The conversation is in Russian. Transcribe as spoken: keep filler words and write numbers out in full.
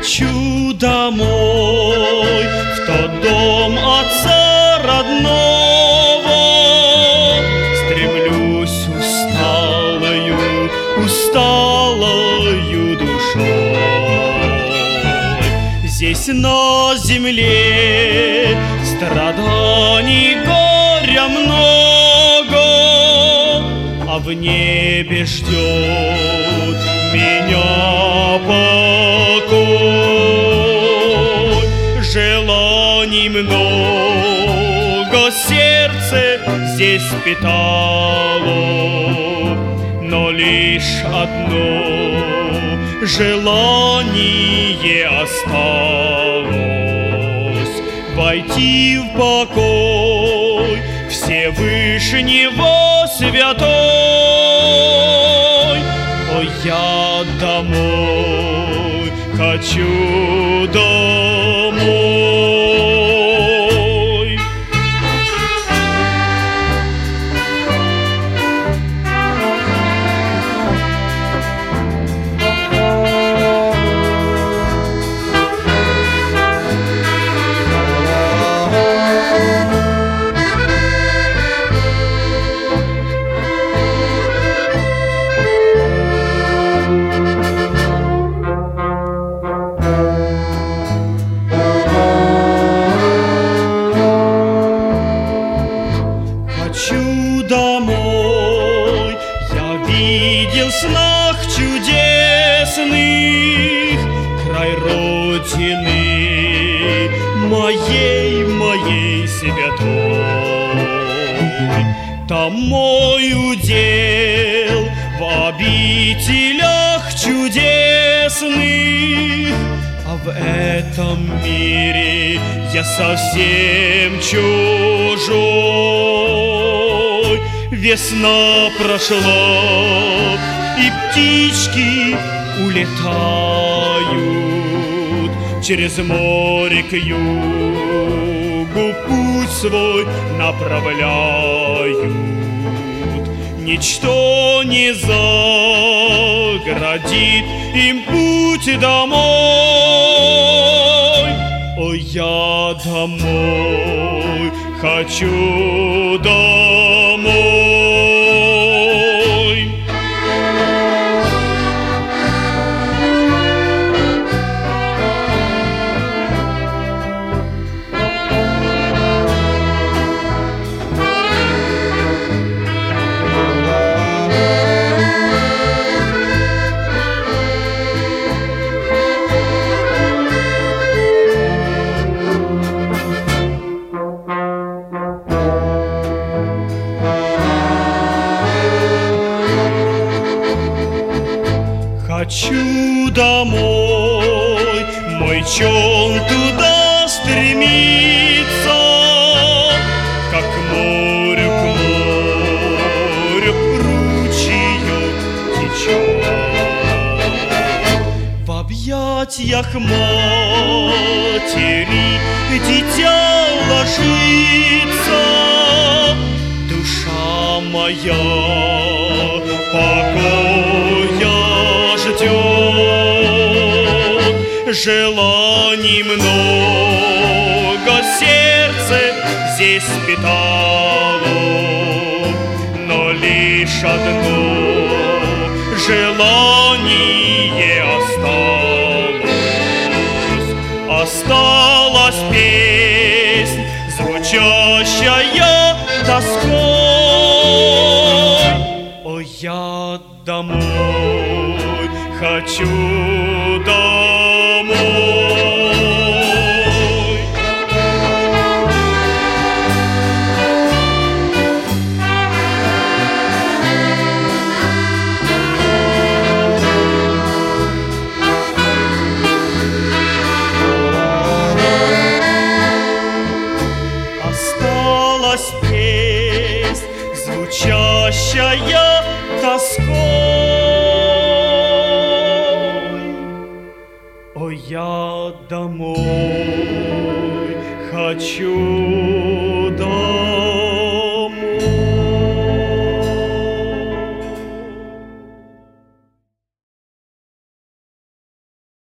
Хочу домой, в тот дом отца родного. Стремлюсь усталою, усталою душой. Здесь на земле страданий, горя много, а в небе ждет меня покой. Желаний много сердце здесь питало, но лишь одно желание осталось — войти в покой Всевышнего святой. О, я домой, хочу домой. Хочу домой, я видел в снах чудесных край родины моей, моей святой. Там мой удел в обителях чудесных, а в этом мире я совсем чужой. Весна прошла, и птички улетают через море к югу, путь свой направляют. Ничто не заградит им путь домой. О, я домой, хочу домой. Хочу домой, мой чон туда стремится, как к морю, к морю ручеек течет. В объятиях матери дитя ложится, душа моя покоя ждет. Желаний много сердце здесь питало, но лишь одно желание осталось. Осталась песнь, звучащая тоской. О, я домой, хочу домой. Осталась песнь, звучащая тоской. О, я домой хочу.